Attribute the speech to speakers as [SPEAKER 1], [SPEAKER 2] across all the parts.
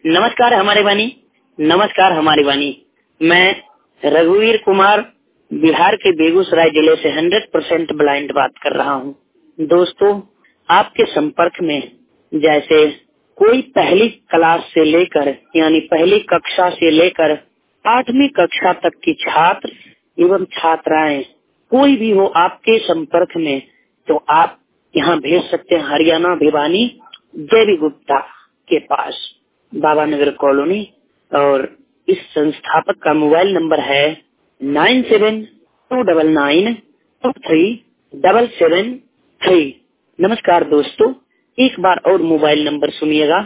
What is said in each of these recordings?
[SPEAKER 1] नमस्कार हमारे वाणी। नमस्कार हमारी वाणी। मैं रघुवीर कुमार बिहार के बेगूसराय जिले से 100% ब्लाइंड बात कर रहा हूँ। दोस्तों, आपके संपर्क में जैसे कोई पहली क्लास से लेकर यानी पहली कक्षा से लेकर 8वीं कक्षा तक की छात्र एवं छात्राएं कोई भी हो आपके संपर्क में, तो आप यहाँ भेज सकते हैं हरियाणा भिवानी जेबी गुप्ता के पास, बाबा नगर कॉलोनी। और इस संस्थापक का मोबाइल नंबर है 9729923773। नमस्कार दोस्तों, एक बार और मोबाइल नंबर सुनिएगा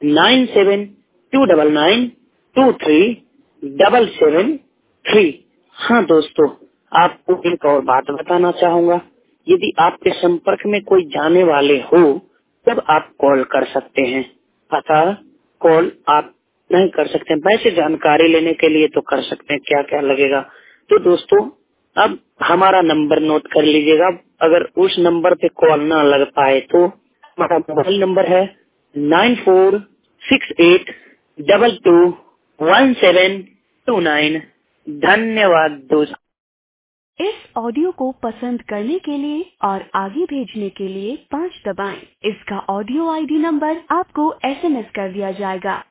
[SPEAKER 1] 9729923773। हाँ दोस्तों, आपको एक और बात बताना चाहूँगा, यदि आपके संपर्क में कोई जाने वाले हो तब आप कॉल कर सकते हैं, अतः कॉल आप नहीं कर सकते। वैसे जानकारी लेने के लिए तो कर सकते हैं, क्या क्या लगेगा। तो दोस्तों, अब हमारा नंबर नोट कर लीजिएगा। अगर उस नंबर पे कॉल ना लग पाए तो हमारा मोबाइल नंबर है 9468221729। धन्यवाद दोस्तों। इस ऑडियो को पसंद करने के लिए और आगे भेजने के लिए 5 दबाएं। इसका ऑडियो आईडी नंबर आपको SMS कर दिया जाएगा।